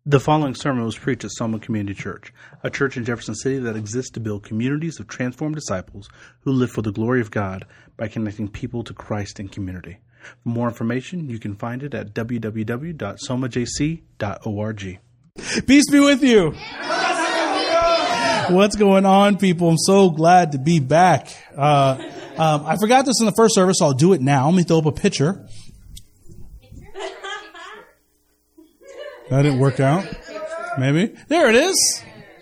The following sermon was preached at Selma Community Church, a church in Jefferson City that exists to build communities of transformed disciples who live for the glory of God by connecting people to Christ in community. For more information, you can find it at www.somajc.org. Peace be with you. What's going on, people? I'm so glad to be back. I forgot this in the first service, so I'll do it now. Let me throw up a picture. That didn't work out. Maybe. There it is.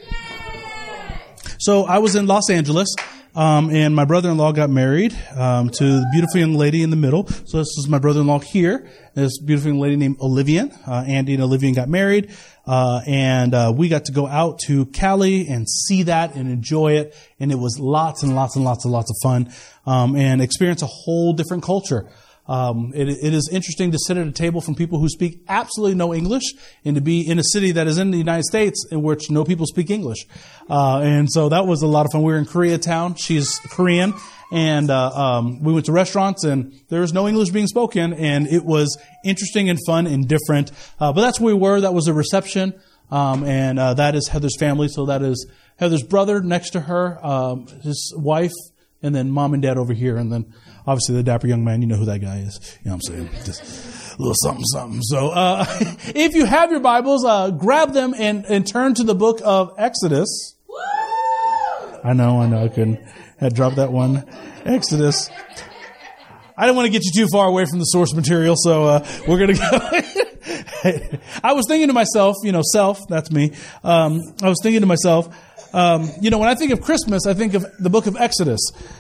So I was in Los Angeles, and my brother-in-law got married to the beautiful young lady in the middle. So this is my brother-in-law here. This beautiful young lady named Olivia. Andy and Olivia got married, and we got to go out to Cali and see that and enjoy it. And it was lots and lots and lots and lots of fun, and experience a whole different culture. It is interesting to sit at a table from people who speak absolutely no English and to be in a city that is in the United States in which no people speak English. And so that was a lot of fun. We were in Koreatown. She's Korean. And we went to restaurants and there was no English being spoken. And it was interesting and fun and different. But that's where we were. That was a reception. And that is Heather's family. So that is Heather's brother next to her, his wife, and then mom and dad over here. And then obviously the dapper young man, you know who that guy is. You know what I'm saying? Just a little something, something. So, if you have your Bibles, grab them and turn to the book of Exodus. I know. I had dropped that one. Exodus. I didn't want to get you too far away from the source material, so, we're going to go. I was thinking to myself, that's me. I was thinking to myself, when I think of Christmas, I think of the book of Exodus.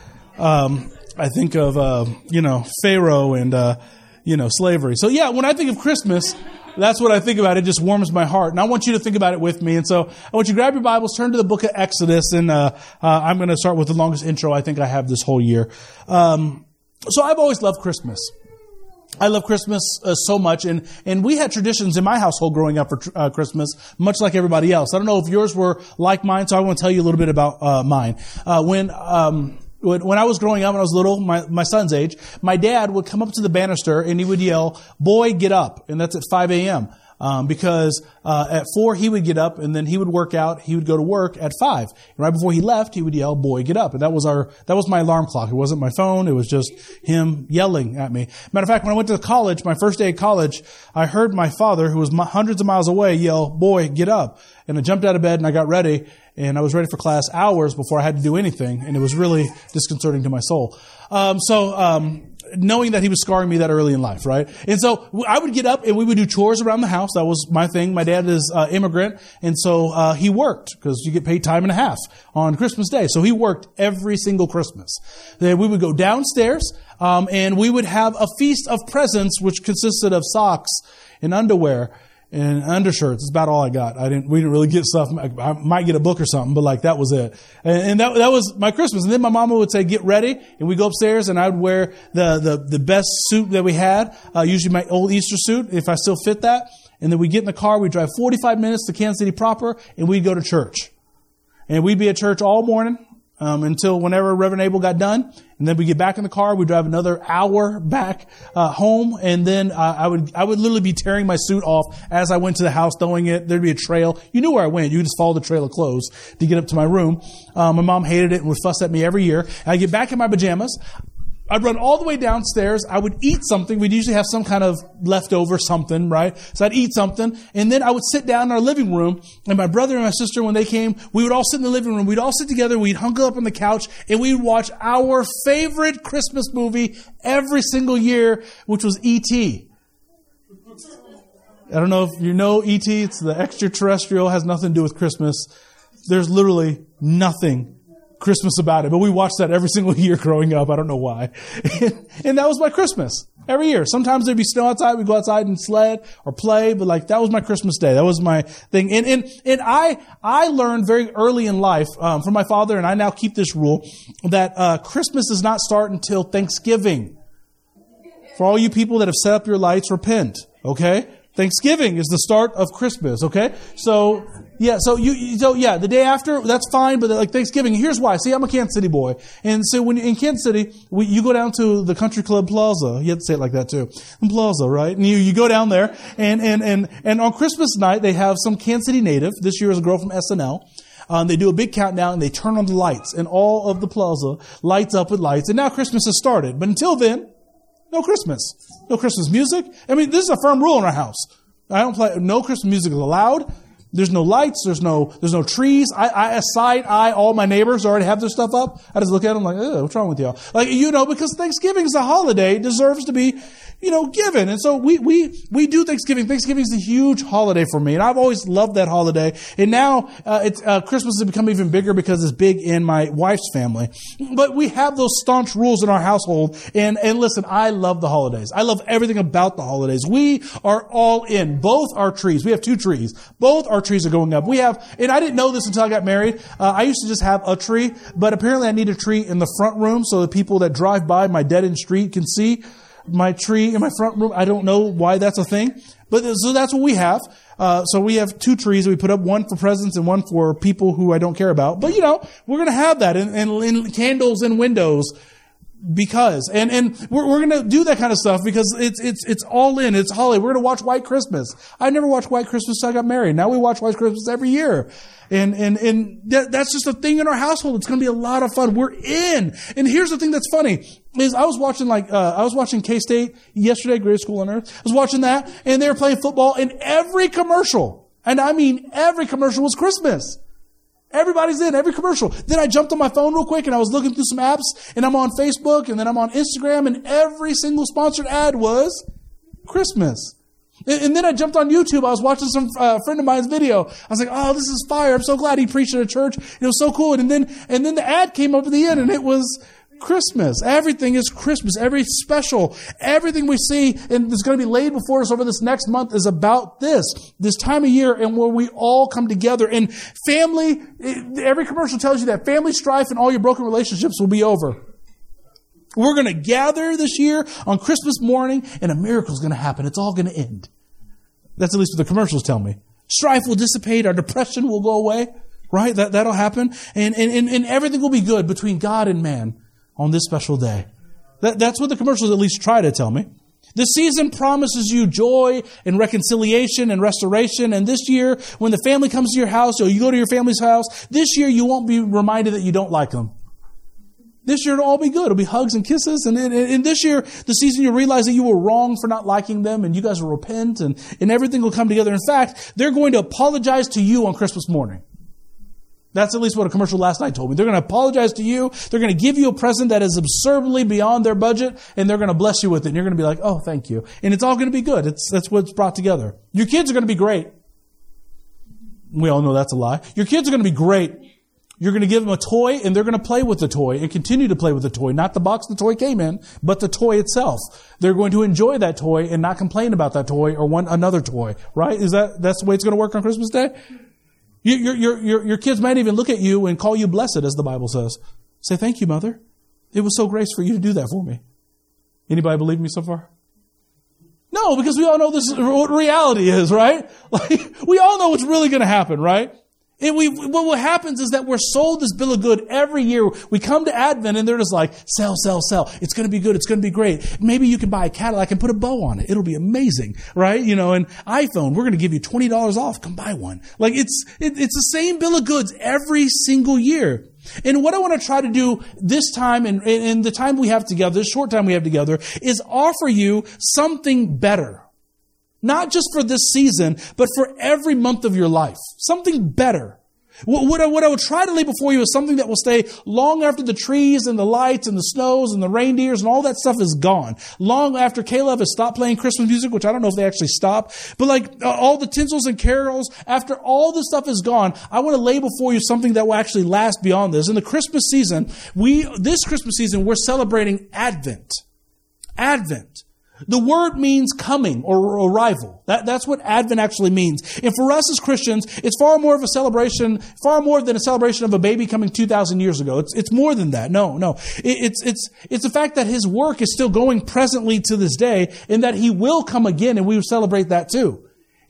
I think of, Pharaoh and, slavery. So yeah, when I think of Christmas, that's what I think about. It just warms my heart. And I want you to think about it with me. And so I want you to grab your Bibles, turn to the book of Exodus, and, I'm going to start with the longest intro I think I have this whole year. So I've always loved Christmas. I love Christmas so much, and we had traditions in my household growing up for Christmas, much like everybody else. I don't know if yours were like mine, so I want to tell you a little bit about mine. When I was growing up, when I was little, my son's age, my dad would come up to the banister and he would yell, "Boy, get up!" And that's at 5 a.m. Because at 4 he would get up and then he would work out. He would go to work at 5. And right before he left, he would yell, "Boy, get up!" And that was my alarm clock. It wasn't my phone. It was just him yelling at me. Matter of fact, when I went to college, my first day of college, I heard my father, who was hundreds of miles away, yell, "Boy, get up!" And I jumped out of bed and I got ready. And I was ready for class hours before I had to do anything. And it was really disconcerting to my soul. Knowing that he was scarring me that early in life, right? And so I would get up and we would do chores around the house. That was my thing. My dad is immigrant. And so he worked because you get paid time and a half on Christmas Day. So he worked every single Christmas. Then we would go downstairs and we would have a feast of presents, which consisted of socks and underwear and undershirts. It's about all I got. We didn't really get stuff. I might get a book or something, but that was it. And that was my Christmas. And then my mama would say, "Get ready." And we go upstairs and I would wear the best suit that we had, usually my old Easter suit, if I still fit that. And then we get in the car, we drive 45 minutes to Kansas City proper, and we'd go to church. And we'd be at church all morning, until whenever Reverend Abel got done. And then we get back in the car, we drive another hour back home, and then I would literally be tearing my suit off as I went to the house, throwing it. There'd be a trail. You knew where I went. You just followed the trail of clothes to get up to my room. My mom hated it and would fuss at me every year. And I'd get back in my pajamas. I'd run all the way downstairs. I would eat something. We'd usually have some kind of leftover something, right? So I'd eat something. And then I would sit down in our living room. And my brother and my sister, when they came, we would all sit in the living room. We'd all sit together. We'd hunker up on the couch. And we'd watch our favorite Christmas movie every single year, which was E.T. I don't know if you know E.T. It's the extraterrestrial. It has nothing to do with Christmas. There's literally nothing Christmas about it. But we watched that every single year growing up. I don't know why. And that was my Christmas every year. Sometimes there'd be snow outside. We'd go outside and sled or play. But that was my Christmas day. That was my thing. And I learned very early in life, from my father, and I now keep this rule, that, Christmas does not start until Thanksgiving. For all you people that have set up your lights, repent. Okay? Thanksgiving is the start of Christmas, okay? So the day after, that's fine, but like Thanksgiving, here's why. See, I'm a Kansas City boy. And so when in Kansas City, you go down to the Country Club Plaza. You have to say it like that too. Plaza, right? And you go down there and on Christmas night, they have some Kansas City native. This year is a girl from SNL. They do a big countdown and they turn on the lights and all of the plaza lights up with lights. And now Christmas has started. But until then, no Christmas. No Christmas music. I mean, this is a firm rule in our house. I don't play, no Christmas music is allowed. There's no lights. There's no trees. I side eye all my neighbors already have their stuff up. I just look at them like, what's wrong with y'all? Like, because Thanksgiving is a holiday, it deserves to be, given. And so we do Thanksgiving. Thanksgiving is a huge holiday for me. And I've always loved that holiday. And now, Christmas has become even bigger because it's big in my wife's family. But we have those staunch rules in our household. And listen, I love the holidays. I love everything about the holidays. We are all in. Both our trees. We have 2 trees. Both our trees are going up. And I didn't know this until I got married. I used to just have a tree, but apparently I need a tree in the front room so the people that drive by my dead-end street can see my tree in my front room. I don't know why that's a thing, but so that's what we have. So we have 2 trees. We put up one for presents and one for people who I don't care about. But we're going to have that and candles and windows because we're going to do that kind of stuff because it's all in. It's holiday. We're going to watch White Christmas. I never watched White Christmas until I got married. Now we watch White Christmas every year. And that's just a thing in our household. It's going to be a lot of fun. We're in. And here's the thing that's funny is I was watching K-State yesterday, Greatest School on Earth. I was watching that and they were playing football and every commercial, and I mean every commercial was Christmas. Everybody's in every commercial. Then I jumped on my phone real quick and I was looking through some apps and I'm on Facebook and then I'm on Instagram and every single sponsored ad was Christmas. And then I jumped on YouTube. I was watching some friend of mine's video. I was like, oh, this is fire. I'm so glad he preached at a church. It was so cool. And then the ad came up at the end and it was Christmas. Everything is Christmas. Every special, everything we see and that's going to be laid before us over this next month is about this time of year and where we all come together. And family, every commercial tells you that family strife and all your broken relationships will be over. We're going to gather this year on Christmas morning and a miracle is going to happen. It's all going to end. That's at least what the commercials tell me. Strife will dissipate. Our depression will go away. Right? That'll happen. And everything will be good between God and man on this special day. That's what the commercials at least try to tell me. The season promises you joy and reconciliation and restoration. And this year, when the family comes to your house or you go to your family's house, this year you won't be reminded that you don't like them. This year it'll all be good. It'll be hugs and kisses. And this year, the season you'll realize that you were wrong for not liking them and you guys will repent and everything will come together. In fact, they're going to apologize to you on Christmas morning. That's at least what a commercial last night told me. They're going to apologize to you. They're going to give you a present that is absurdly beyond their budget and they're going to bless you with it. And you're going to be like, oh, thank you. And it's all going to be good. That's what's brought together. Your kids are going to be great. We all know that's a lie. Your kids are going to be great. You're going to give them a toy and they're going to play with the toy and continue to play with the toy. Not the box the toy came in, but the toy itself. They're going to enjoy that toy and not complain about that toy or want another toy, right? That's the way it's going to work on Christmas Day? Your kids might even look at you and call you blessed, as the Bible says. Say, thank you, Mother. It was so grace for you to do that for me. Anybody believe me so far? No, because we all know this is what reality is, right? Like, we all know what's really going to happen, right? And what happens is that we're sold this bill of good every year. We come to Advent and they're just like, sell, sell, sell. It's going to be good. It's going to be great. Maybe you can buy a Cadillac and put a bow on it. It'll be amazing, right? And iPhone, we're going to give you $20 off. Come buy one. Like it's the same bill of goods every single year. And what I want to try to do this time and the time we have together, this short time we have together, is offer you something better. Not just for this season, but for every month of your life. Something better. What I will try to lay before you is something that will stay long after the trees and the lights and the snows and the reindeers and all that stuff is gone. Long after Caleb has stopped playing Christmas music, which I don't know if they actually stopped. But like all the tinsels and carols, after all this stuff is gone, I want to lay before you something that will actually last beyond this. In the Christmas season, this Christmas season, we're celebrating Advent. Advent. The word means coming or arrival. That's what Advent actually means. And for us as Christians, it's far more than a celebration of a baby coming 2,000 years ago. It's more than that. No. It's the fact that His work is still going presently to this day and that He will come again and we will celebrate that too.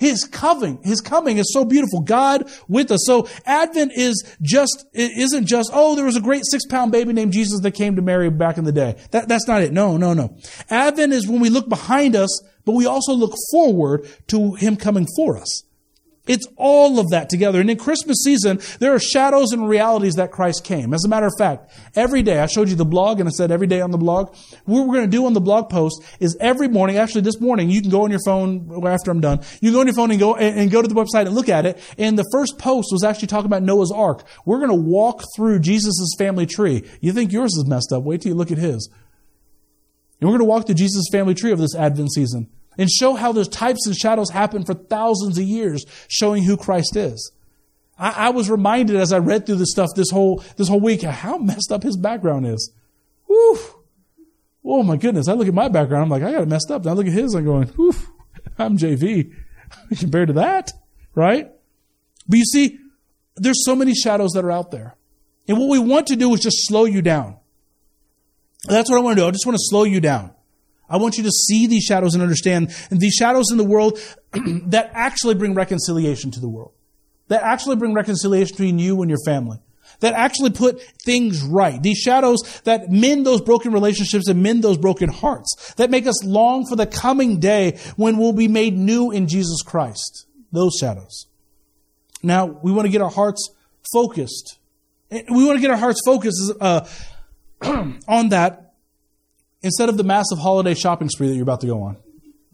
His coming is so beautiful. God with us. So Advent isn't just, oh, there was a great 6-pound baby named Jesus that came to Mary back in the day. That's not it. No. Advent is when we look behind us, but we also look forward to Him coming for us. It's all of that together. And in Christmas season, there are shadows and realities that Christ came. As a matter of fact, every day, I showed you the blog and I said every day on the blog, what we're going to do on the blog post is every morning, actually this morning, you can go on your phone after I'm done. You can go on your phone and go to the website and look at it. And the first post was actually talking about Noah's Ark. We're going to walk through Jesus' family tree. You think yours is messed up. Wait till you look at his. And we're going to walk through Jesus' family tree of this Advent season. And show how those types and shadows happen for thousands of years, showing who Christ is. I was reminded as I read through this stuff this whole week, how messed up his background is. Whew. Oh my goodness. I look at my background, I'm like, I got it messed up. Now I look at his, I'm going, whew, I'm JV. Compared to that, right? But you see, there's so many shadows that are out there. And what we want to do is just slow you down. That's what I want to do. I just want to slow you down. I want you to see these shadows and understand these shadows in the world that actually bring reconciliation to the world. That actually bring reconciliation between you and your family. That actually put things right. These shadows that mend those broken relationships and mend those broken hearts. That make us long for the coming day when we'll be made new in Jesus Christ. Those shadows. Now, we want to get our hearts focused. We want to get our hearts focused on that. Instead of the massive holiday shopping spree that you're about to go on.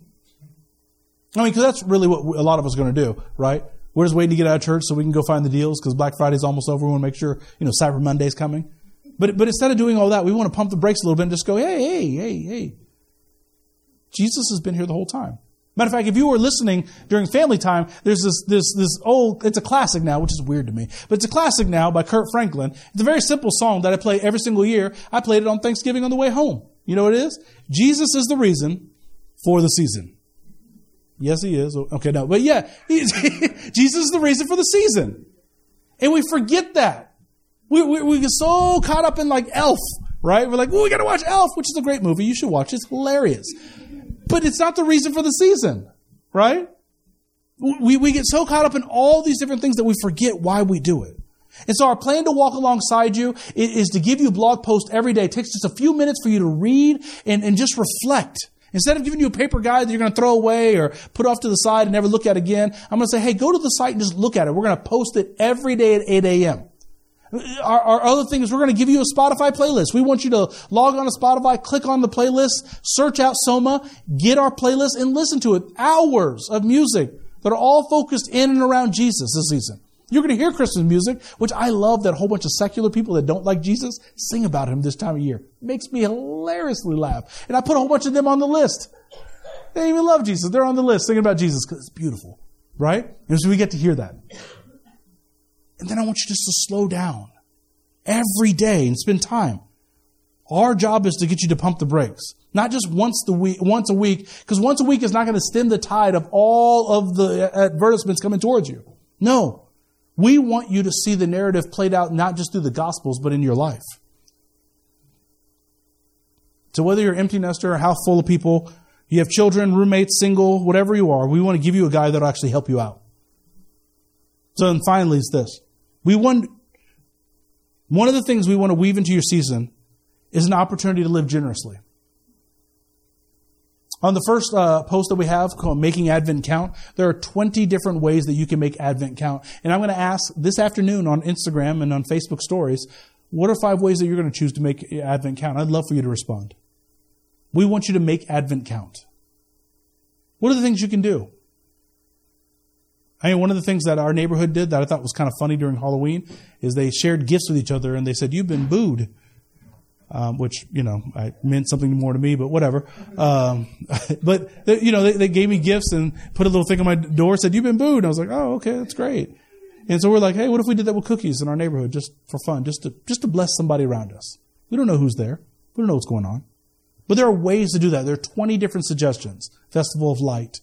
I mean, because that's really what a lot of us are going to do, right? We're just waiting to get out of church so we can go find the deals because Black Friday's almost over. We want to make sure, Cyber Monday's coming. But instead of doing all that, we want to pump the brakes a little bit and just go, hey. Jesus has been here the whole time. Matter of fact, if you were listening during family time, there's this old, it's a classic now, which is weird to me, but it's a classic now by Kurt Franklin. It's a very simple song that I play every single year. I played it on Thanksgiving on the way home. You know what it is? Jesus is the reason for the season. Yes, he is. Okay, no. But yeah, Jesus is the reason for the season. And we forget that. We get so caught up in like Elf, right? We're like, we got to watch Elf, which is a great movie. You should watch it. It's hilarious. But it's not the reason for the season, right? We get so caught up in all these different things that we forget why we do it. And so our plan to walk alongside you is to give you a blog post every day. It takes just a few minutes for you to read and just reflect. Instead of giving you a paper guide that you're going to throw away or put off to the side and never look at again, I'm going to say, hey, go to the site and just look at it. We're going to post it every day at 8 a.m. Our other thing is we're going to give you a Spotify playlist. We want you to log on to Spotify, click on the playlist, search out Soma, get our playlist, and listen to it. Hours of music that are all focused in and around Jesus this season. You're going to hear Christmas music, which I love that a whole bunch of secular people that don't like Jesus sing about him this time of year. It makes me hilariously laugh. And I put a whole bunch of them on the list. They even love Jesus. They're on the list singing about Jesus because it's beautiful, right? And so we get to hear that. And then I want you just to slow down every day and spend time. Our job is to get you to pump the brakes. Not just once a week, because once a week is not going to stem the tide of all of the advertisements coming towards you. No. We want you to see the narrative played out not just through the Gospels, but in your life. So whether you're an empty nester, a house full of people, you have children, roommates, single, whatever you are, we want to give you a guy that will actually help you out. So then finally is this. One of the things we want to weave into your season is an opportunity to live generously. On the first post that we have called Making Advent Count, there are 20 different ways that you can make Advent count. And I'm going to ask this afternoon on Instagram and on Facebook stories, what are 5 ways that you're going to choose to make Advent count? I'd love for you to respond. We want you to make Advent count. What are the things you can do? I mean, one of the things that our neighborhood did that I thought was kind of funny during Halloween is they shared gifts with each other and they said, "You've been booed." Which, I meant something more to me, but whatever. But, they gave me gifts and put a little thing on my door, said, "You've been booed." And I was like, oh, okay, that's great. And so we're like, hey, what if we did that with cookies in our neighborhood just for fun, just to bless somebody around us? We don't know who's there. We don't know what's going on. But there are ways to do that. There are 20 different suggestions. Festival of Light.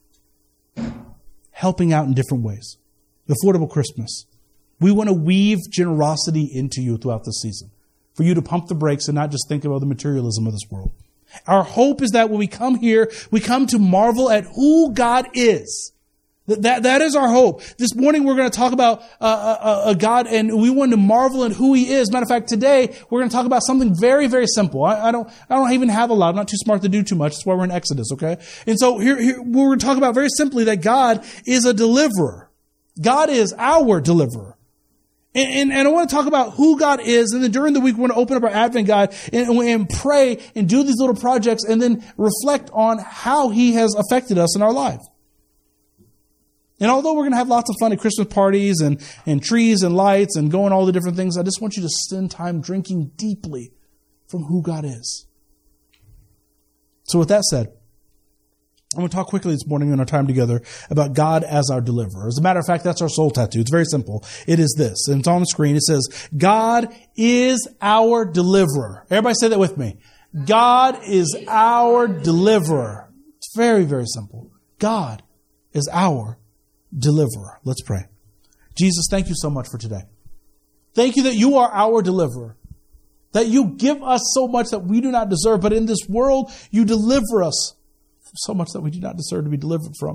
Helping out in different ways. Affordable Christmas. We want to weave generosity into you throughout the season. For you to pump the brakes and not just think about the materialism of this world. Our hope is that when we come here, we come to marvel at who God is. That is our hope. This morning we're going to talk about a God, and we want to marvel at who He is. Matter of fact, today we're going to talk about something very, very simple. I don't even have a lot. I'm not too smart to do too much. That's why we're in Exodus, okay? And so here we're going to talk about very simply that God is a deliverer. God is our deliverer. And I want to talk about who God is, and then during the week we're going to open up our Advent Guide and pray and do these little projects and then reflect on how He has affected us in our life. And although we're going to have lots of fun at Christmas parties and trees and lights and going all the different things, I just want you to spend time drinking deeply from who God is. So with that said, I'm going to talk quickly this morning in our time together about God as our deliverer. As a matter of fact, that's our soul tattoo. It's very simple. It is this, and it's on the screen. It says, God is our deliverer. Everybody say that with me. God is our deliverer. It's very, very simple. God is our deliverer. Let's pray. Jesus, thank you so much for today. Thank you that you are our deliverer. That you give us so much that we do not deserve, but in this world, you deliver us from so much that we do not deserve to be delivered from.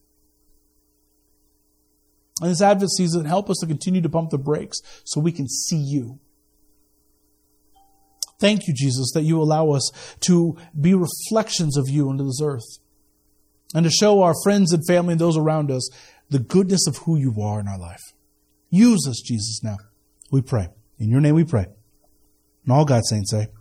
In this Advent season, help us to continue to pump the brakes so we can see you. Thank you, Jesus, that you allow us to be reflections of you into this earth and to show our friends and family and those around us the goodness of who you are in our life. Use us, Jesus, now. We pray. In your name we pray. And all God's saints say.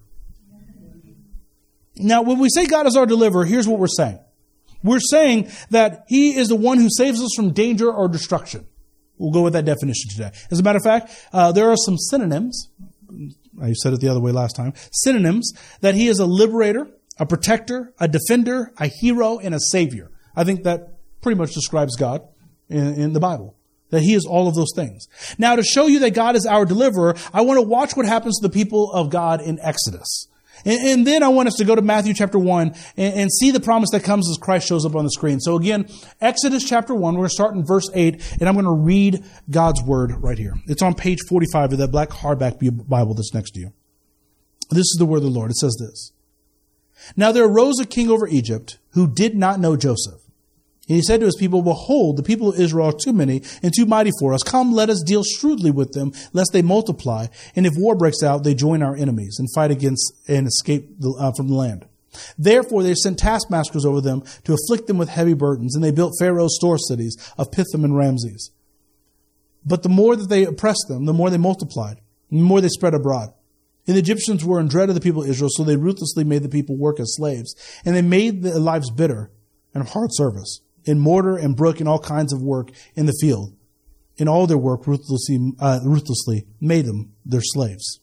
Now, when we say God is our deliverer, here's what we're saying. We're saying that He is the one who saves us from danger or destruction. We'll go with that definition today. As a matter of fact, there are some synonyms. I said it the other way last time. Synonyms that He is a liberator, a protector, a defender, a hero, and a savior. I think that pretty much describes God in the Bible. That He is all of those things. Now, to show you that God is our deliverer, I want to watch what happens to the people of God in Exodus. And then I want us to go to Matthew chapter 1 and see the promise that comes as Christ shows up on the screen. So again, Exodus chapter 1, we're going to start in verse 8, and I'm going to read God's word right here. It's on page 45 of that black hardback Bible that's next to you. This is the word of the Lord. It says this. Now there arose a king over Egypt who did not know Joseph. And he said to his people, behold, the people of Israel are too many and too mighty for us. Come, let us deal shrewdly with them, lest they multiply. And if war breaks out, they join our enemies and fight against and escape from the land. Therefore, they sent taskmasters over them to afflict them with heavy burdens. And they built Pharaoh's store cities of Pithom and Ramses. But the more that they oppressed them, the more they multiplied, and the more they spread abroad. And the Egyptians were in dread of the people of Israel, so they ruthlessly made the people work as slaves. And they made their lives bitter and of hard service, in mortar and brick and all kinds of work in the field. In all their work, ruthlessly made them their slaves.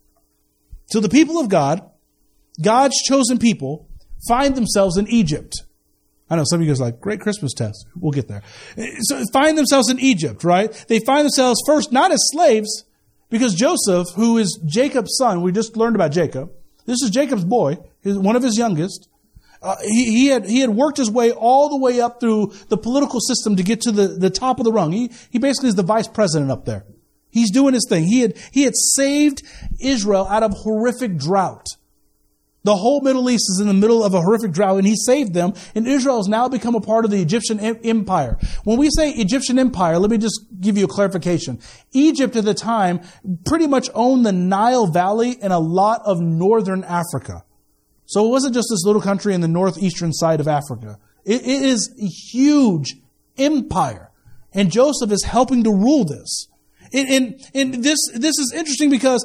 So the people of God, God's chosen people, find themselves in Egypt. I know some of you guys are like, great Christmas test. We'll get there. So find themselves in Egypt, right? They find themselves first not as slaves, because Joseph, who is Jacob's son, we just learned about Jacob. This is Jacob's boy, one of his youngest. He had worked his way all the way up through the political system to get to the top of the rung. He basically is the vice president up there. He's doing his thing. He had saved Israel out of horrific drought. The whole Middle East is in the middle of a horrific drought, and he saved them, and Israel has now become a part of the Egyptian empire. When we say Egyptian empire, let me just give you a clarification. Egypt at the time pretty much owned the Nile Valley and a lot of northern Africa. So it wasn't just this little country in the northeastern side of Africa. It is a huge empire. And Joseph is helping to rule this. And this is interesting because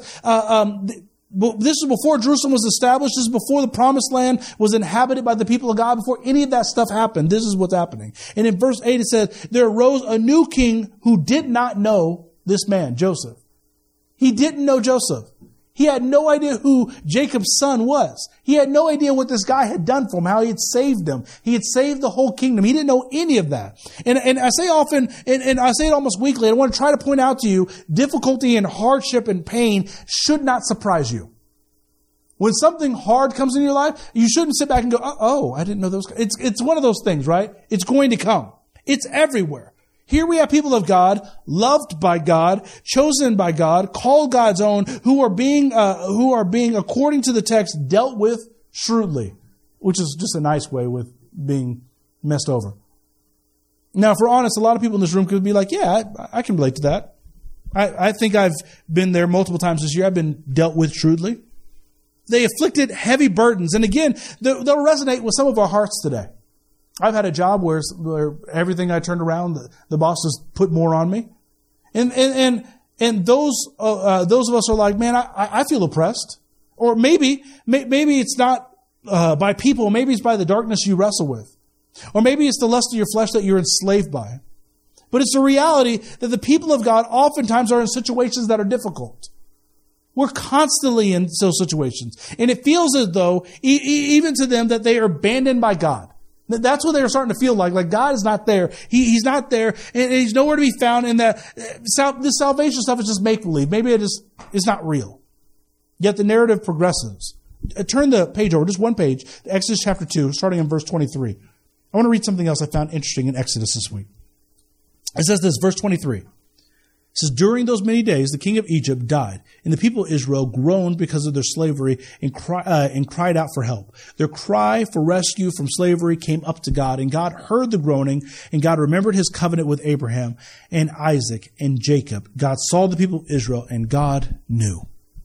this is before Jerusalem was established. This is before the promised land was inhabited by the people of God. Before any of that stuff happened, this is what's happening. And in verse 8 it says, there arose a new king who did not know this man, Joseph. He didn't know Joseph. He had no idea who Jacob's son was. He had no idea what this guy had done for him, how he had saved them. He had saved the whole kingdom. He didn't know any of that. And I say often, and I say it almost weekly, I want to try to point out to you, difficulty and hardship and pain should not surprise you. When something hard comes in your life, you shouldn't sit back and go, oh, I didn't know those. It's one of those things, right? It's going to come. It's everywhere. Here we have people of God, loved by God, chosen by God, called God's own, who are being, according to the text, dealt with shrewdly, which is just a nice way with being messed over. Now, if we're honest, a lot of people in this room could be like, yeah, I can relate to that. I think I've been there multiple times this year. I've been dealt with shrewdly. They afflicted heavy burdens. And again, they'll resonate with some of our hearts today. I've had a job where everything I turned around, the boss has put more on me. And those of us are like, man, I feel oppressed. Or maybe it's not by people. Maybe it's by the darkness you wrestle with. Or maybe it's the lust of your flesh that you're enslaved by. But it's a reality that the people of God oftentimes are in situations that are difficult. We're constantly in those situations. And it feels as though, even to them, that they are abandoned by God. That's what they're starting to feel like God is not there. He's not there, and He's nowhere to be found, and that this salvation stuff is just make-believe. Maybe it's not real. Yet the narrative progresses. Turn the page over, just one page, to Exodus chapter 2, starting in verse 23. I want to read something else I found interesting in Exodus this week. It says this, verse 23. It says, during those many days, the king of Egypt died, and the people of Israel groaned because of their slavery and cried out for help. Their cry for rescue from slavery came up to God, and God heard the groaning, and God remembered His covenant with Abraham and Isaac and Jacob. God saw the people of Israel, and God knew.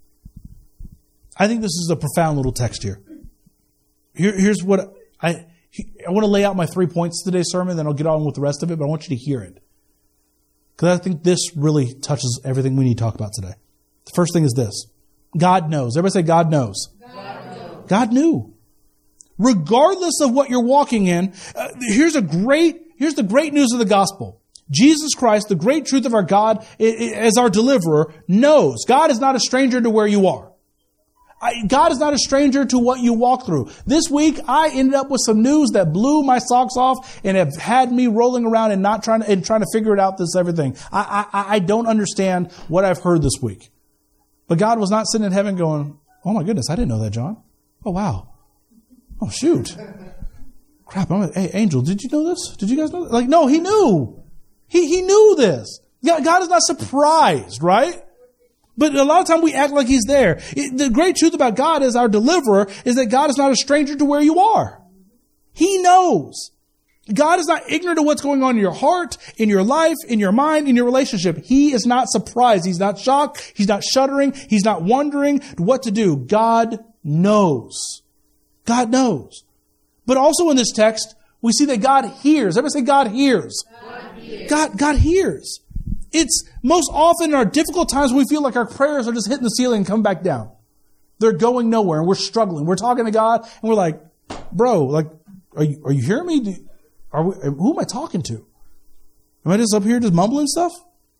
I think this is a profound little text here. Here's what I want to lay out my 3 points today's sermon, then I'll get on with the rest of it, but I want you to hear it. Because I think this really touches everything we need to talk about today. The first thing is this. God knows. Everybody say God knows. God knows. God knew. Regardless of what you're walking in, here's the great news of the gospel. Jesus Christ, the great truth of our God, as our deliverer, knows. God is not a stranger to where you are. God is not a stranger to what you walk through. This week, I ended up with some news that blew my socks off and have had me rolling around and trying to figure it out. This everything. I don't understand what I've heard this week. But God was not sitting in heaven going, oh my goodness, I didn't know that, John. Oh wow. Oh shoot. Crap. Hey, Angel, did you know this? Did you guys know this? No, He knew. He knew this. God is not surprised, right? But a lot of time we act like He's there. The great truth about God as our deliverer is that God is not a stranger to where you are. He knows. God is not ignorant of what's going on in your heart, in your life, in your mind, in your relationship. He is not surprised. He's not shocked. He's not shuddering. He's not wondering what to do. God knows. God knows. But also in this text, we see that God hears. Everybody say God hears. God hears. God hears. It's most often in our difficult times we feel like our prayers are just hitting the ceiling and coming back down. They're going nowhere and we're struggling. We're talking to God and we're like, bro, are you hearing me? Who am I talking to? Am I just up here just mumbling stuff?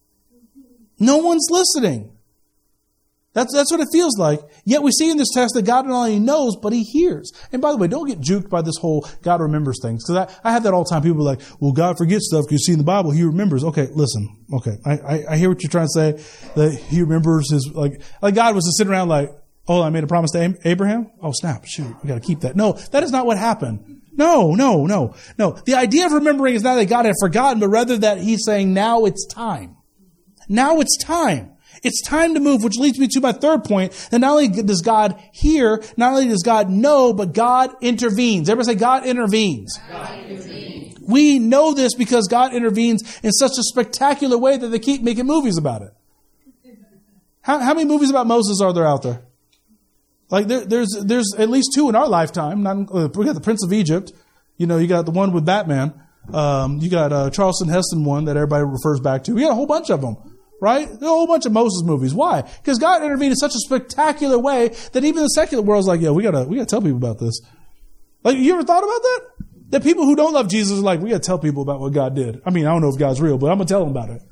No one's listening. That's what it feels like. Yet we see in this text that God not only knows, but He hears. And by the way, don't get juked by this whole God remembers things. Because I have that all the time. People are like, well, God forgets stuff because you see in the Bible, He remembers. Okay, listen. Okay, I hear what you're trying to say. That He remembers His, like God was just sitting around like, oh, I made a promise to Abraham? Oh, snap. Shoot, we got to keep that. No, that is not what happened. No. The idea of remembering is not that God had forgotten, but rather that He's saying, now it's time. Now it's time. It's time to move, which leads me to my third point, that not only does God hear, not only does God know, but God intervenes. Everybody say God intervenes. God intervenes. We know this because God intervenes in such a spectacular way that they keep making movies about it. How many movies about Moses are there out there? Like there's at least 2 in our lifetime. We got the Prince of Egypt. You got the one with Batman. You got Charleston Heston one that everybody refers back to. We got a whole bunch of them. Right? There's a whole bunch of Moses movies. Why? Because God intervened in such a spectacular way that even the secular world's like, we gotta tell people about this. Like, you ever thought about that? That people who don't love Jesus are like, we gotta tell people about what God did. I mean, I don't know if God's real, but I'm gonna tell them about it.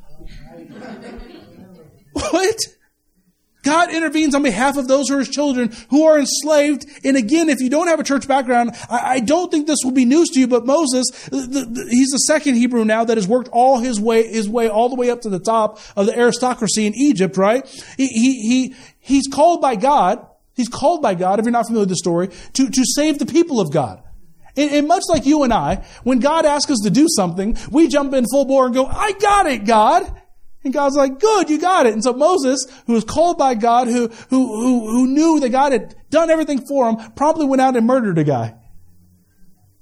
What? God intervenes on behalf of those who are His children who are enslaved. And again, if you don't have a church background, I don't think this will be news to you, but Moses, he's the second Hebrew now that has worked all his way all the way up to the top of the aristocracy in Egypt, right? He's called by God. He's called by God, if you're not familiar with the story, to save the people of God. And much like you and I, when God asks us to do something, we jump in full bore and go, I got it, God. And God's like, good, you got it. And so Moses, who was called by God, who knew that God had done everything for him, promptly went out and murdered a guy.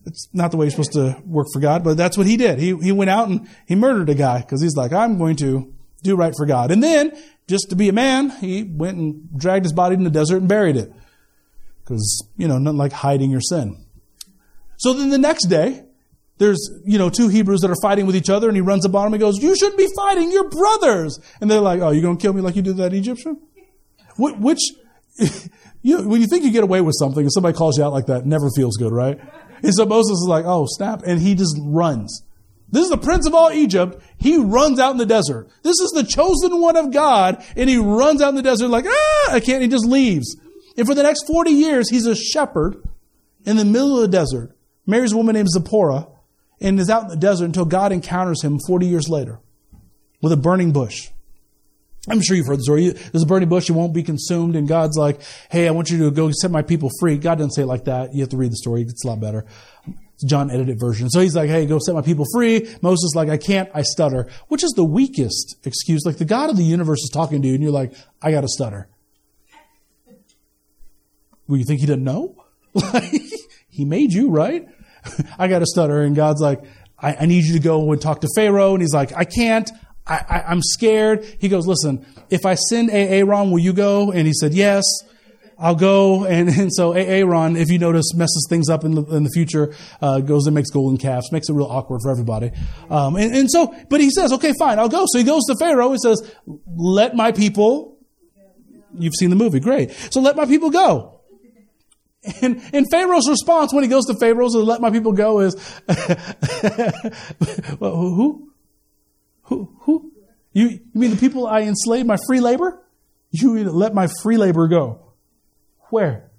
It's not the way you're supposed to work for God, but that's what he did. He went out and he murdered a guy because he's like, I'm going to do right for God. And then, just to be a man, he went and dragged his body in the desert and buried it. Because, nothing like hiding your sin. So then the next day, there's, two Hebrews that are fighting with each other, and he runs up on them and goes, you shouldn't be fighting, you're brothers. And they're like, oh, you're going to kill me like you did that Egyptian? Which, when you think you get away with something, and somebody calls you out like that, it never feels good, right? And so Moses is like, oh, snap. And he just runs. This is the prince of all Egypt. He runs out in the desert. This is the chosen one of God, and he runs out in the desert like, I can't. He just leaves. And for the next 40 years, he's a shepherd in the middle of the desert. Marries a woman named Zipporah, and is out in the desert until God encounters him 40 years later with a burning bush. I'm sure you've heard the story. There's a burning bush, you won't be consumed, and God's like, hey, I want you to go set my people free. God doesn't say it like that. You have to read the story. It's a lot better. It's a John edited version. So he's like, hey, go set my people free. Moses is like, I can't, I stutter. Which is the weakest excuse. Like the God of the universe is talking to you, and you're like, I got to stutter. Well, you think he didn't know? He made you, right? I got to stutter. And God's like, I need you to go and talk to Pharaoh. And he's like, I can't. I'm scared. He goes, listen, if I send Aaron, will you go? And he said, yes, I'll go. And so Aaron, if you notice, messes things up in the future, goes and makes golden calves, makes it real awkward for everybody. But he says, okay, fine, I'll go. So he goes to Pharaoh. He says, let my people, you've seen the movie, great. So let my people go. And Pharaoh's response when he goes to Pharaoh to let my people go is, well, who? You mean the people I enslaved, my free labor? You mean let my free labor go? Where?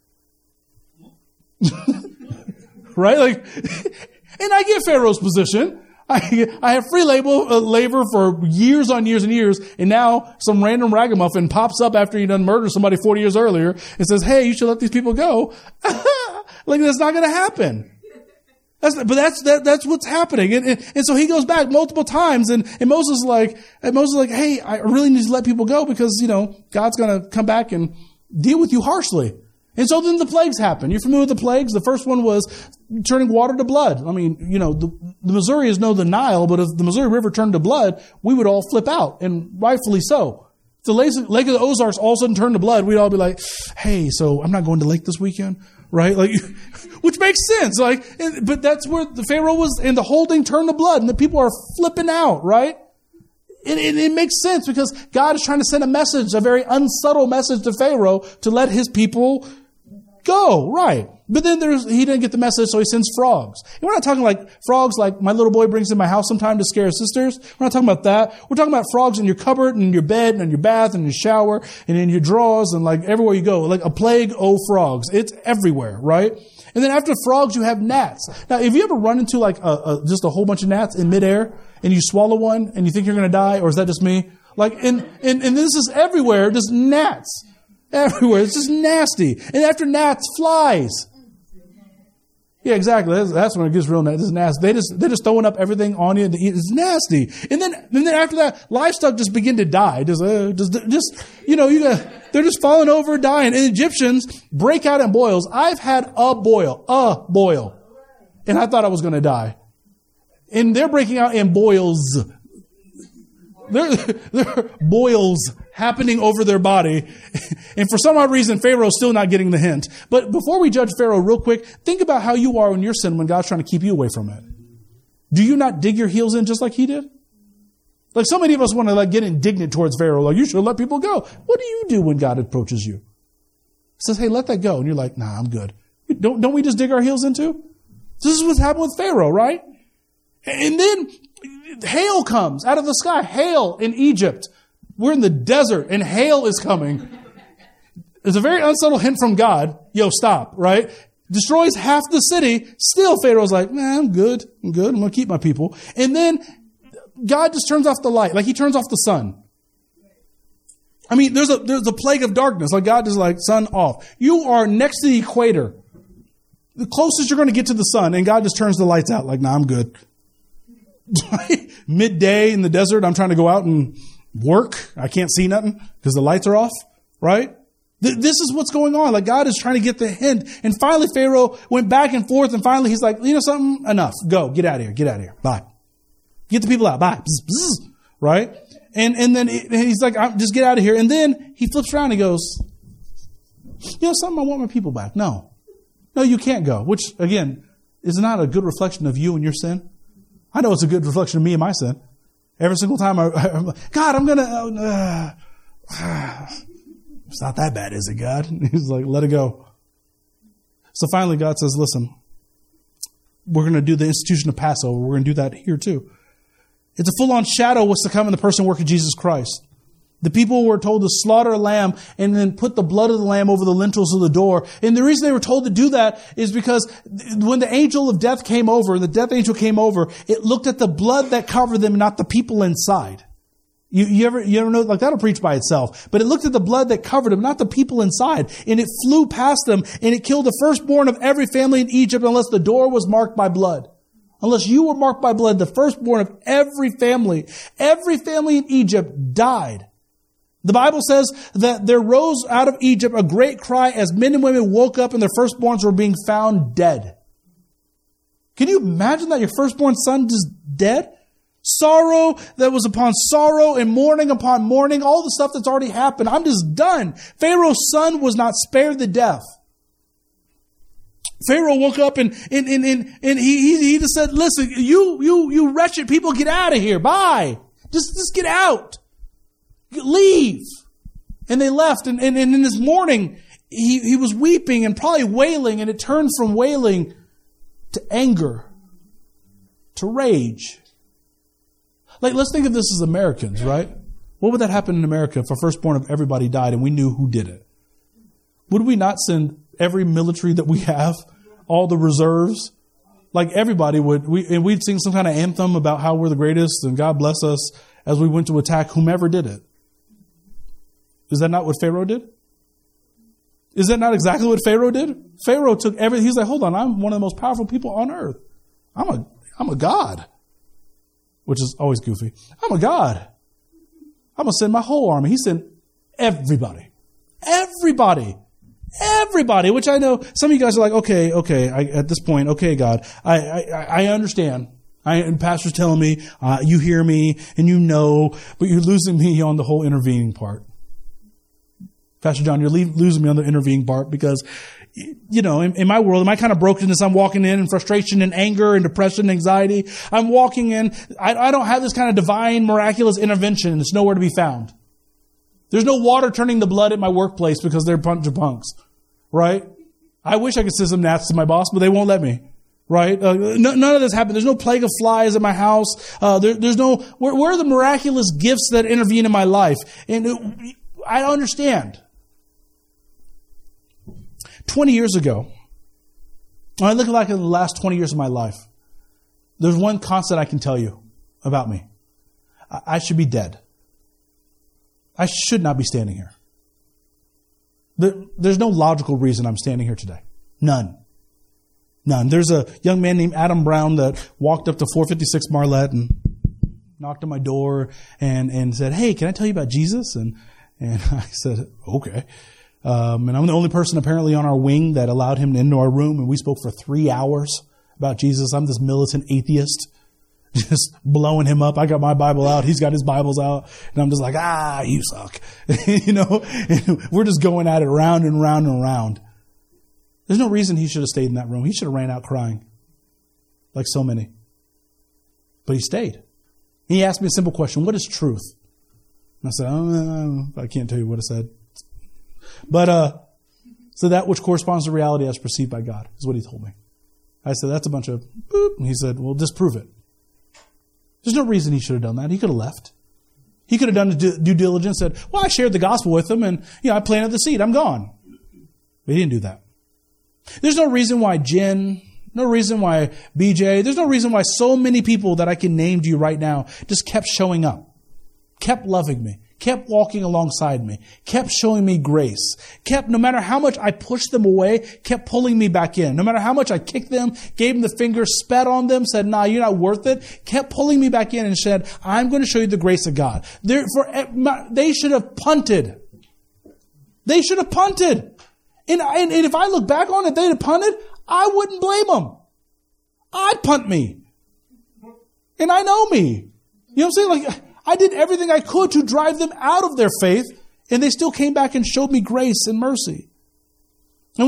Right? Like, and I get Pharaoh's position. I have free labor for years on years and years, and now some random ragamuffin pops up after you done murdered somebody 40 years earlier and says, hey, you should let these people go. Like, that's not going to happen. That's what's happening. And so he goes back multiple times, and Moses is like, hey, I really need to let people go because, God's going to come back and deal with you harshly. And so then the plagues happen. You're familiar with the plagues? The first one was turning water to blood. I mean, the Missouri is no the Nile, but if the Missouri River turned to blood, we would all flip out, and rightfully so. If the Lake of the Ozarks all of a sudden turned to blood, we'd all be like, hey, so I'm not going to lake this weekend, right? Like, which makes sense. But that's where the Pharaoh was, and the whole thing turned to blood, and the people are flipping out, right? It makes sense because God is trying to send a message, a very unsubtle message to Pharaoh to let his people go, right. But then he didn't get the message, so he sends frogs. And we're not talking like frogs like my little boy brings in my house sometime to scare his sisters. We're not talking about that. We're talking about frogs in your cupboard and in your bed and in your bath and in your shower and in your drawers and like everywhere you go. Like a plague of frogs. It's everywhere, right? And then after frogs, you have gnats. Now, if you ever run into like just a whole bunch of gnats in midair and you swallow one and you think you're going to die, or is that just me? Like, and this is everywhere, just gnats. Everywhere. It's just nasty. And after gnats, flies. Yeah, exactly. That's when it gets real nasty. It's nasty. They're just throwing up everything on you to eat. It's nasty. And then after that, livestock just begin to die. They're just falling over, dying. And Egyptians break out in boils. I've had a boil. And I thought I was going to die. And they're breaking out in boils. There are boils happening over their body. And for some odd reason, Pharaoh's still not getting the hint. But before we judge Pharaoh real quick, think about how you are in your sin when God's trying to keep you away from it. Do you not dig your heels in just like he did? Like so many of us want to get indignant towards Pharaoh. Like, you should let people go. What do you do when God approaches you? He says, hey, let that go. And you're like, nah, I'm good. Don't we just dig our heels into? This is what's happened with Pharaoh, right? And then hail comes out of the sky. Hail in Egypt. We're in the desert and hail is coming. It's a very unsubtle hint from God. Yo, stop, right? Destroys half the city. Still, Pharaoh's like, I'm good. I'm going to keep my people. And then God just turns off the light. Like he turns off the sun. I mean, there's a plague of darkness. Like God is like, sun off. You are next to the equator. The closest you're going to get to the sun, and God just turns the lights out. Like, I'm good. Midday in the desert, I'm trying to go out and work. I can't see nothing because the lights are off, right? This is what's going on. Like God is trying to get the hint. And finally Pharaoh went back and forth, and finally he's like, you know something? Enough. Go. Get out of here. Get out of here. Bye. Get the people out. Bye. Bzz, bzz. Right? And then he's like, just get out of here. And then he flips around and he goes, you know something? I want my people back. No, you can't go. Which, again, is not a good reflection of you and your sin. I know it's a good reflection of me and my sin. Every single time I'm like, God, I'm going to... it's not that bad, is it, God? He's like, let it go. So finally God says, listen, we're going to do the institution of Passover. We're going to do that here too. It's a full-on shadow of what's to come in the person and work of Jesus Christ. The people were told to slaughter a lamb and then put the blood of the lamb over the lintels of the door. And the reason they were told to do that is because when the angel of death came over, the death angel came over, it looked at the blood that covered them, not the people inside. You ever know, like that'll preach by itself, but it looked at the blood that covered them, not the people inside, and it flew past them, and it killed the firstborn of every family in Egypt unless the door was marked by blood. Unless you were marked by blood, the firstborn of every family in Egypt died. The Bible says that there rose out of Egypt a great cry as men and women woke up and their firstborns were being found dead. Can you imagine that your firstborn son is dead? Sorrow that was upon sorrow and mourning upon mourning, all the stuff that's already happened. I'm just done. Pharaoh's son was not spared the death. Pharaoh woke up and he just said, listen, you wretched people, get out of here. Bye. Just get out. Leave. And they left. And in this morning, he was weeping and probably wailing, and it turned from wailing to anger, to rage. Like, let's think of this as Americans, right? What would that happen in America if a firstborn of everybody died and we knew who did it? Would we not send every military that we have, all the reserves? Like everybody would. We'd sing some kind of anthem about how we're the greatest and God bless us as we went to attack whomever did it. Is that not what Pharaoh did? Is that not exactly what Pharaoh did? Pharaoh took everything. He's like, hold on, I'm one of the most powerful people on earth. I'm a god. Which is always goofy. I'm a god. I'm going to send my whole army. He sent everybody. Everybody. Which I know some of you guys are like, okay. At this point, okay, God, I understand. And pastor's telling me, you hear me and you know, but you're losing me on the whole intervening part. Pastor John, you're losing me on the intervening part because, you know, in my world, in my kind of brokenness, I'm walking in frustration and anger and depression and anxiety. I'm walking in, I don't have this kind of divine, miraculous intervention. It's nowhere to be found. There's no water turning the blood at my workplace because they're a bunch of punks, right? I wish I could send some gnats to my boss, but they won't let me, right? None of this happened. There's no plague of flies at my house. There's no, where are the miraculous gifts that intervene in my life? And I don't understand. 20 years ago, when I look back at the last 20 years of my life, there's one constant I can tell you about me. I should be dead. I should not be standing here. There's no logical reason I'm standing here today. None. There's a young man named Adam Brown that walked up to 456 Marlette and knocked on my door and said, hey, can I tell you about Jesus? And I said, okay. And I'm the only person apparently on our wing that allowed him into our room, and we spoke for 3 hours about Jesus. I'm this militant atheist, just blowing him up. I got my Bible out. He's got his Bibles out. And I'm just like, you suck. You know, and we're just going at it round and round and round. There's no reason he should have stayed in that room. He should have ran out crying like so many. But he stayed. He asked me a simple question. What is truth? And I said, I can't tell you what I said. But, so that which corresponds to reality as perceived by God is what he told me. I said, that's a bunch of boop. And he said, well, disprove it. There's no reason he should have done that. He could have left. He could have done due diligence, said, well, I shared the gospel with him and, I planted the seed. I'm gone. But he didn't do that. There's no reason why Jen, no reason why BJ, there's no reason why so many people that I can name to you right now just kept showing up, kept loving me, kept walking alongside me, kept showing me grace, kept, no matter how much I pushed them away, kept pulling me back in. No matter how much I kicked them, gave them the finger, spat on them, said, nah, you're not worth it, kept pulling me back in and said, I'm going to show you the grace of God. They should have punted. They should have punted. And if I look back on it, they'd have punted, I wouldn't blame them. I'd punt me. And I know me. You know what I'm saying? Like, I did everything I could to drive them out of their faith, and they still came back and showed me grace and mercy. And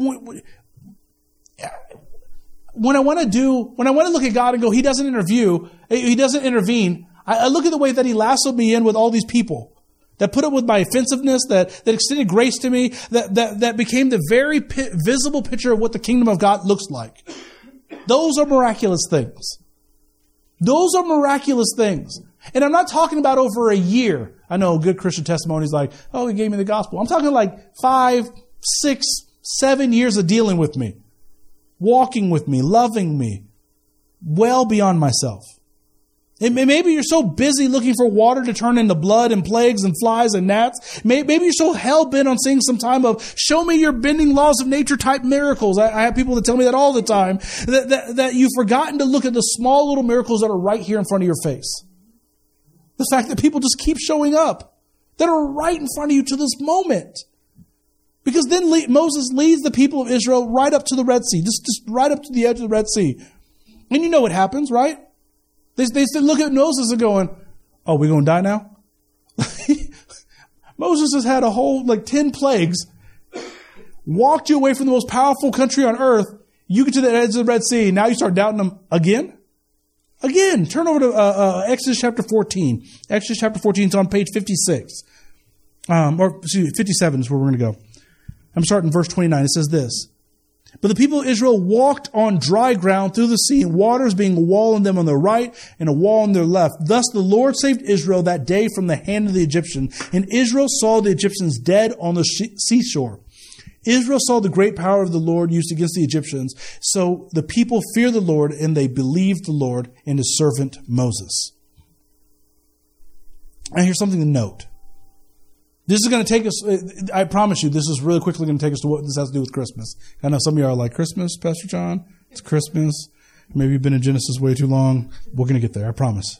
when I want to look at God and go, He doesn't intervene, I look at the way that He lassoed me in with all these people that put up with my offensiveness, that extended grace to me, that became the very visible picture of what the kingdom of God looks like. Those are miraculous things. Those are miraculous things. And I'm not talking about over a year. I know good Christian testimonies like, oh, He gave me the gospel. I'm talking like 5, 6, 7 years of dealing with me, walking with me, loving me, well beyond myself. And maybe you're so busy looking for water to turn into blood and plagues and flies and gnats. Maybe you're so hell-bent on seeing some time of show me your bending laws of nature type miracles. I have people that tell me that all the time, that you've forgotten to look at the small little miracles that are right here in front of your face. The fact that people just keep showing up that are right in front of you to this moment. Because then Moses leads the people of Israel right up to the Red Sea, just right up to the edge of the Red Sea. And you know what happens, right? They look at Moses and going, oh, we're going to die now? Moses has had a whole 10 plagues, walked you away from the most powerful country on earth. You get to the edge of the Red Sea. Now you start doubting Him again? Again, turn over to Exodus chapter 14. Exodus chapter 14 is on page 56. 57 is where we're going to go. I'm starting verse 29. It says this. But the people of Israel walked on dry ground through the sea, and waters being a wall on them on their right and a wall on their left. Thus the Lord saved Israel that day from the hand of the Egyptian. And Israel saw the Egyptians dead on the seashore. Israel saw the great power of the Lord used against the Egyptians. So the people feared the Lord, and they believed the Lord and His servant Moses. And here's something to note. This is going to take us, I promise you, this is really quickly going to take us to what this has to do with Christmas. I know some of you are like, Christmas, Pastor John? It's Christmas. Maybe you've been in Genesis way too long. We're going to get there, I promise.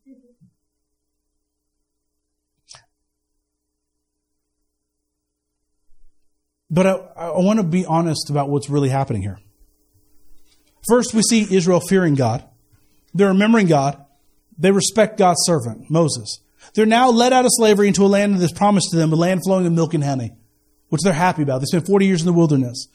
But I want to be honest about what's really happening here. First, we see Israel fearing God. They're remembering God. They respect God's servant, Moses. They're now led out of slavery into a land that is promised to them, a land flowing with milk and honey, which they're happy about. They spent 40 years in the wilderness.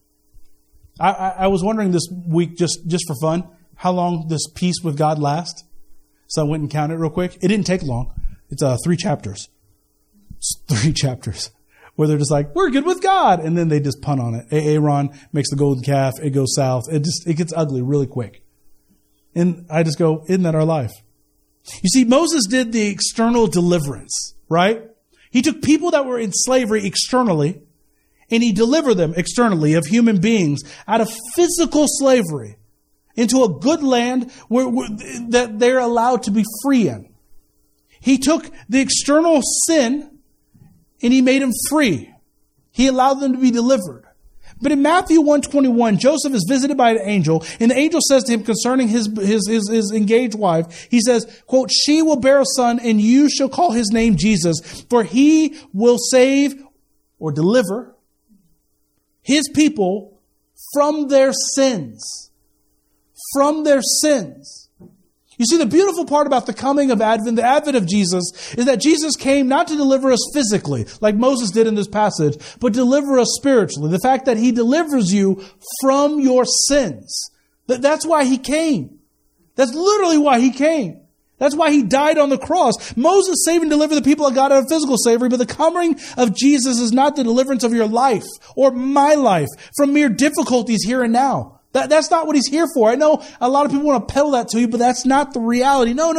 I was wondering this week, just for fun, how long this peace with God lasts. So I went and counted real quick. It didn't take long. It's 3 chapters. It's 3 chapters where they're just like, we're good with God. And then they just punt on it. Aaron makes the golden calf. It goes south. It gets ugly really quick. And I just go, isn't that our life? You see, Moses did the external deliverance, right? He took people that were in slavery externally, and He delivered them externally of human beings out of physical slavery into a good land that they're allowed to be free in. He took the external sin and He made them free. He allowed them to be delivered. But in Matthew 1:21, Joseph is visited by an angel, and the angel says to him concerning his engaged wife, he says, quote, she will bear a son, and you shall call his name Jesus, for He will save or deliver His people from their sins. From their sins. You see, the beautiful part about the coming of Advent, the advent of Jesus, is that Jesus came not to deliver us physically, like Moses did in this passage, but deliver us spiritually. The fact that He delivers you from your sins. That's why He came. That's literally why He came. That's why He died on the cross. Moses saved and delivered the people of God out of physical slavery, but the coming of Jesus is not the deliverance of your life or my life from mere difficulties here and now. That's not what He's here for. I know a lot of people want to peddle that to you, but that's not the reality. No.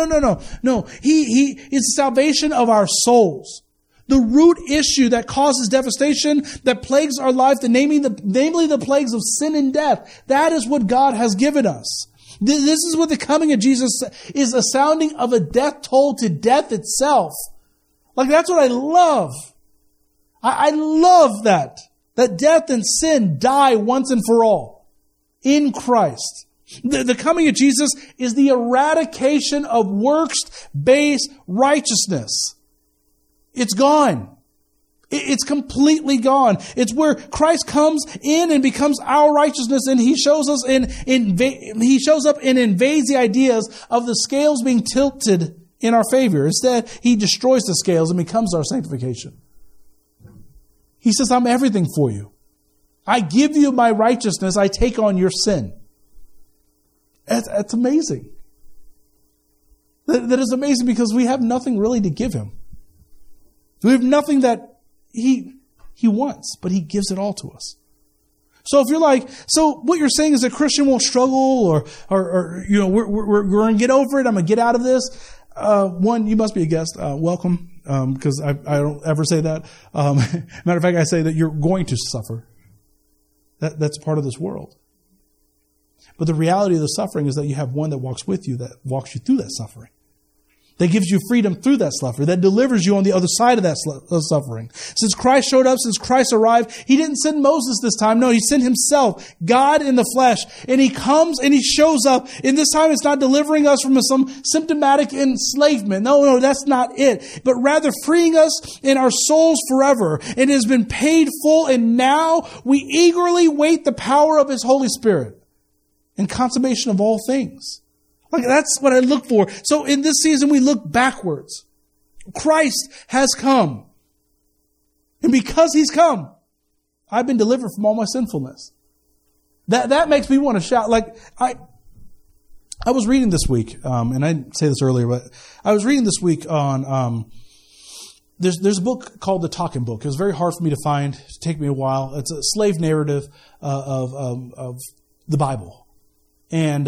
He is the salvation of our souls. The root issue that causes devastation, that plagues our life, namely the plagues of sin and death. That is what God has given us. This is what the coming of Jesus is, a sounding of a death toll to death itself. Like, that's what I love. I love that death and sin die once and for all. In Christ. The coming of Jesus is the eradication of works-based righteousness. It's gone. It's completely gone. It's where Christ comes in and becomes our righteousness, and he shows us he shows up and invades the ideas of the scales being tilted in our favor. Instead, he destroys the scales and becomes our sanctification. He says, I'm everything for you. I give you my righteousness. I take on your sin. That's amazing. That is amazing because we have nothing really to give him. We have nothing that he wants, but he gives it all to us. So if you're like, so what you're saying is a Christian won't struggle or we're going to get over it. I'm going to get out of this. One, you must be a guest. Welcome. Because I don't ever say that. Matter of fact, I say that you're going to suffer. That's part of this world. But the reality of the suffering is that you have one that walks with you, that walks you through that suffering. That gives you freedom through that suffering. That delivers you on the other side of that suffering. Since Christ showed up, since Christ arrived, he didn't send Moses this time. No, he sent himself, God in the flesh. And he comes and he shows up. And this time it's not delivering us from some symptomatic enslavement. No, that's not it. But rather freeing us in our souls forever. And it has been paid full. And now we eagerly wait the power of his Holy Spirit and consummation of all things. Like, that's what I look for. So in this season, we look backwards. Christ has come. And because he's come, I've been delivered from all my sinfulness. That makes me want to shout. Like, I was reading this week, and I didn't say this earlier, but I was reading this week on, there's a book called The Talking Book. It was very hard for me to find. It took me a while. It's a slave narrative of the Bible. And,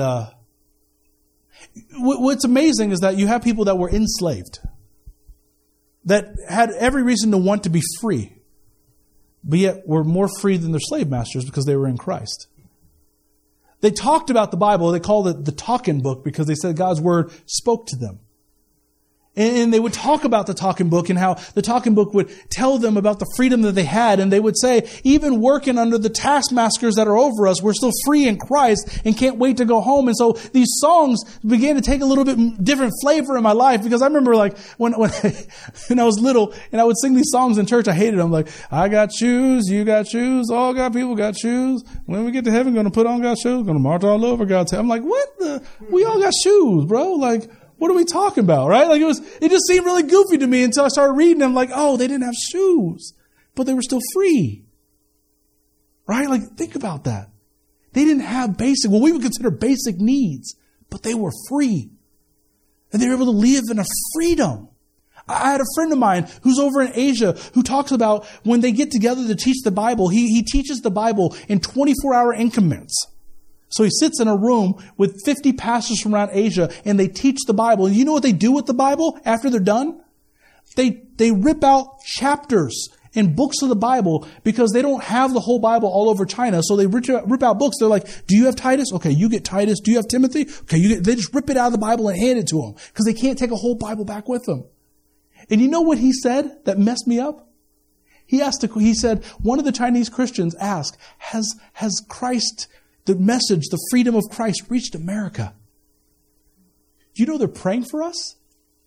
what's amazing is that you have people that were enslaved, that had every reason to want to be free, but yet were more free than their slave masters because they were in Christ. They talked about the Bible. They called it the Talking Book because they said God's word spoke to them. And they would talk about the Talking Book and how the Talking Book would tell them about the freedom that they had. And they would say, even working under the taskmasters that are over us, we're still free in Christ and can't wait to go home. And so these songs began to take a little bit different flavor in my life, because I remember like when I was little and I would sing these songs in church, I hated them. Like, I got shoes, you got shoes, all God people got shoes. When we get to heaven, going to put on God's shoes, going to march all over God's head. I'm like, we all got shoes, bro. Like, what are we talking about, right? Like it just seemed really goofy to me until I started reading them. Like, oh, they didn't have shoes, but they were still free, right? Like, think about that. They didn't have what we would consider basic needs, but they were free. And they were able to live in a freedom. I had a friend of mine who's over in Asia who talks about when they get together to teach the Bible, he teaches the Bible in 24-hour increments. So he sits in a room with 50 pastors from around Asia, and they teach the Bible. And you know what they do with the Bible after they're done? They rip out chapters and books of the Bible because they don't have the whole Bible all over China. So they rip out books. They're like, do you have Titus? Okay, you get Titus. Do you have Timothy? Okay, they just rip it out of the Bible and hand it to them because they can't take a whole Bible back with them. And you know what he said that messed me up? He said, one of the Chinese Christians asked, has Christ, the message, the freedom of Christ, reached America? Do you know they're praying for us?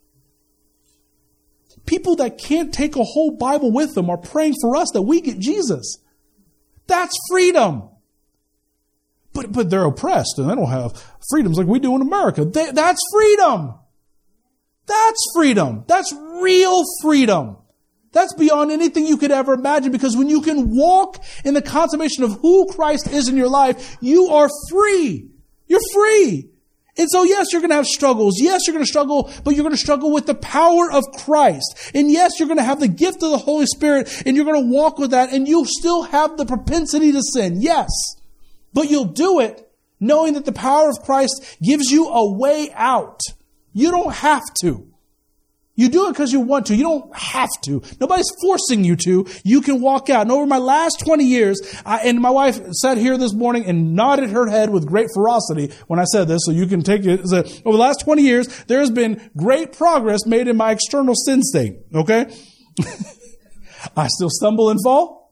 People that can't take a whole Bible with them are praying for us that we get Jesus. That's freedom. But they're oppressed and they don't have freedoms like we do in America. That's freedom. That's freedom. That's real freedom. That's beyond anything you could ever imagine, because when you can walk in the consummation of who Christ is in your life, you are free. You're free. And so yes, you're going to have struggles. Yes, you're going to struggle, but you're going to struggle with the power of Christ. And yes, you're going to have the gift of the Holy Spirit, and you're going to walk with that, and you'll still have the propensity to sin. Yes. But you'll do it knowing that the power of Christ gives you a way out. You don't have to. You do it because you want to. You don't have to. Nobody's forcing you to. You can walk out. And over my last 20 years, and my wife sat here this morning and nodded her head with great ferocity when I said this, so you can take it. Over the last 20 years, there has been great progress made in my external sin state. Okay? I still stumble and fall.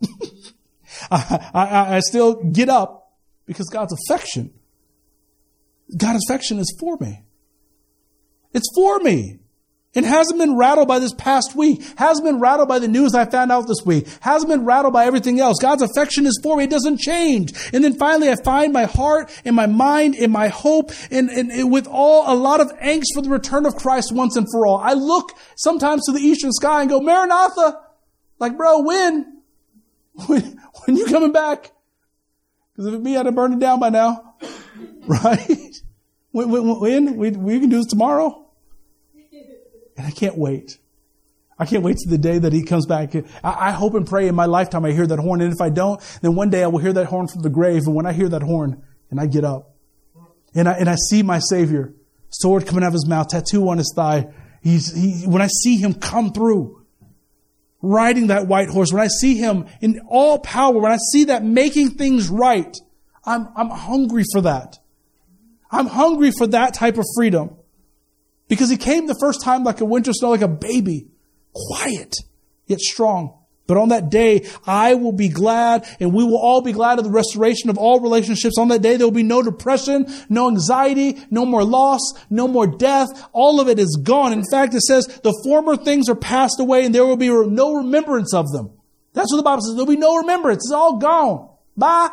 I still get up because God's affection is for me. It's for me. And hasn't been rattled by this past week. Hasn't been rattled by the news I found out this week. Hasn't been rattled by everything else. God's affection is for me. It doesn't change. And then finally I find my heart and my mind and my hope and with a lot of angst for the return of Christ once and for all. I look sometimes to the eastern sky and go, Maranatha. Like, bro, when you coming back? Because if it me, I'd have burned it down by now. Right? When? We can do this tomorrow. And I can't wait. I can't wait to the day that he comes back. I hope and pray in my lifetime I hear that horn. And if I don't, then one day I will hear that horn from the grave. And when I hear that horn and I get up and I see my Savior, sword coming out of his mouth, tattoo on his thigh. When I see him come through, riding that white horse, when I see him in all power, when I see that making things right, I'm hungry for that. I'm hungry for that type of freedom. Because he came the first time like a winter snow, like a baby. Quiet, yet strong. But on that day, I will be glad, and we will all be glad of the restoration of all relationships. On that day, there will be no depression, no anxiety, no more loss, no more death. All of it is gone. In fact, it says the former things are passed away, and there will be no remembrance of them. That's what the Bible says. There will be no remembrance. It's all gone. Bye.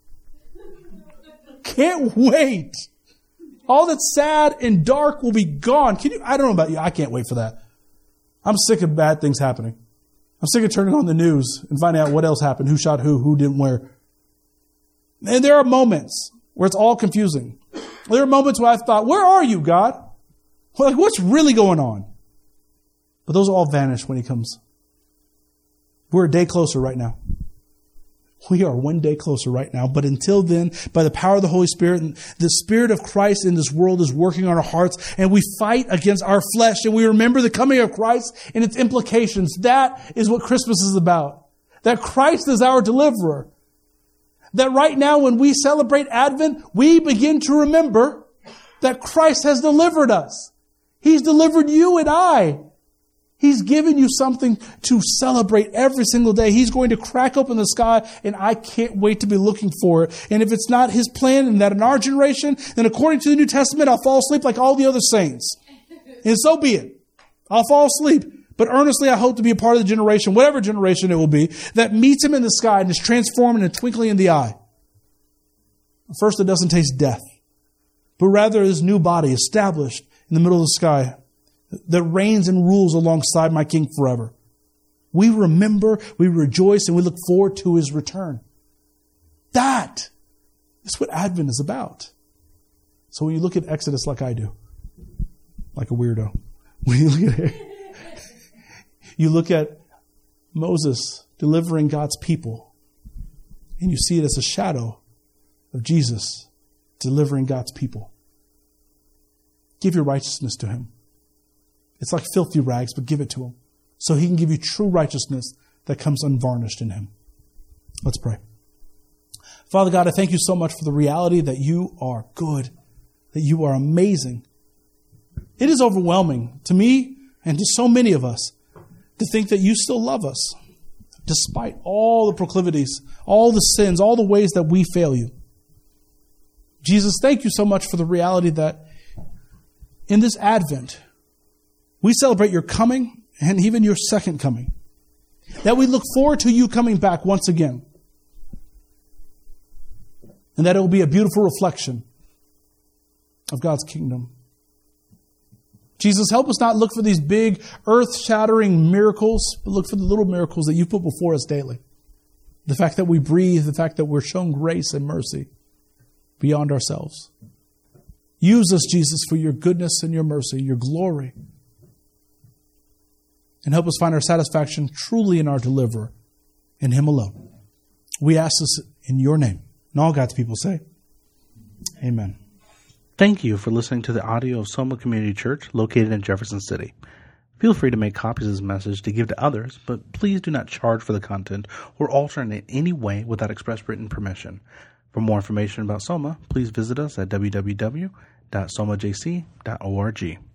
Can't wait. All that's sad and dark will be gone. I don't know about you. I can't wait for that. I'm sick of bad things happening. I'm sick of turning on the news and finding out what else happened, who shot who didn't where. And there are moments where it's all confusing. There are moments where I thought, where are you, God? Like, what's really going on? But those all vanish when he comes. We're a day closer right now. We are one day closer right now. But until then, by the power of the Holy Spirit, and the Spirit of Christ in this world is working on our hearts, and we fight against our flesh, and we remember the coming of Christ and its implications. That is what Christmas is about. That Christ is our deliverer. That right now when we celebrate Advent, we begin to remember that Christ has delivered us. He's delivered you and I. He's given you something to celebrate every single day. He's going to crack open the sky, and I can't wait to be looking for it. And if it's not his plan and that in our generation, then according to the New Testament, I'll fall asleep like all the other saints. And so be it. I'll fall asleep. But earnestly, I hope to be a part of the generation, whatever generation it will be, that meets him in the sky and is transformed in a twinkling in the eye. First, it doesn't taste death, but rather his new body established in the middle of the sky that reigns and rules alongside my King forever. We remember, we rejoice, and we look forward to his return. That is what Advent is about. So when you look at Exodus like I do, like a weirdo, when you look at it, you look at Moses delivering God's people, and you see it as a shadow of Jesus delivering God's people. Give your righteousness to him. It's like filthy rags, but give it to him so he can give you true righteousness that comes unvarnished in him. Let's pray. Father God, I thank you so much for the reality that you are good, that you are amazing. It is overwhelming to me and to so many of us to think that you still love us despite all the proclivities, all the sins, all the ways that we fail you. Jesus, thank you so much for the reality that in this Advent, we celebrate your coming and even your second coming. That we look forward to you coming back once again. And that it will be a beautiful reflection of God's kingdom. Jesus, help us not look for these big earth-shattering miracles, but look for the little miracles that you put before us daily. The fact that we breathe, the fact that we're shown grace and mercy beyond ourselves. Use us, Jesus, for your goodness and your mercy, your glory. And help us find our satisfaction truly in our deliverer, in him alone. We ask this in your name. And all God's people say, amen. Thank you for listening to the audio of Soma Community Church located in Jefferson City. Feel free to make copies of this message to give to others, but please do not charge for the content or alter it in any way without express written permission. For more information about Soma, please visit us at www.somajc.org.